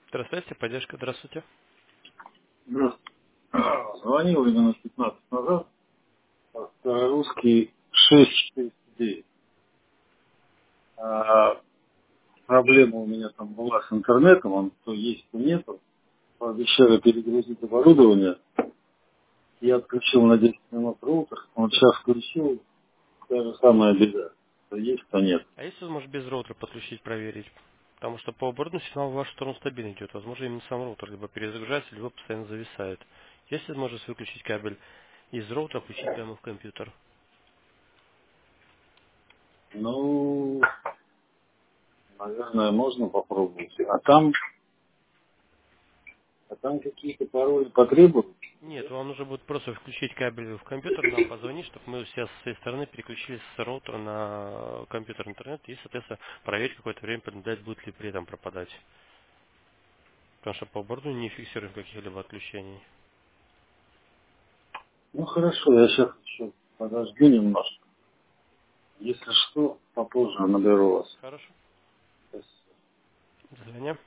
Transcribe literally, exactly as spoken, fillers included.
Здравствуйте, поддержка, здравствуйте. Здравствуйте. А, Звонил именно пятнадцать назад. а, Русский шесть четыреста девять. А, проблема у меня там была с интернетом, он то есть, то нету. Пообещали перегрузить оборудование. Я отключил на десять минут роутер. Вот сейчас включил, та же самая беда. То есть, то нет. А если вы можете без роутера подключить, проверить? Потому что по оборудованию сигнал в вашу сторону стабильно идет. Возможно, именно сам роутер либо перезагружается, либо постоянно зависает. Если можете выключить кабель из роутера, включить прямо в компьютер. Ну, наверное, можно попробовать. А там, а там какие-то пароли потребуют? Нет, вам нужно будет просто включить кабель в компьютер, нам позвонить, чтобы мы все с своей стороны переключились с роутера на компьютер интернет и, соответственно, проверить какое-то время, наблюдать, будет ли при этом пропадать. Потому что по оборудованию не фиксируем каких-либо отключений. Ну хорошо, я сейчас еще подожду немножко. Если что, попозже наберу вас. Хорошо. Спасибо. До свидания.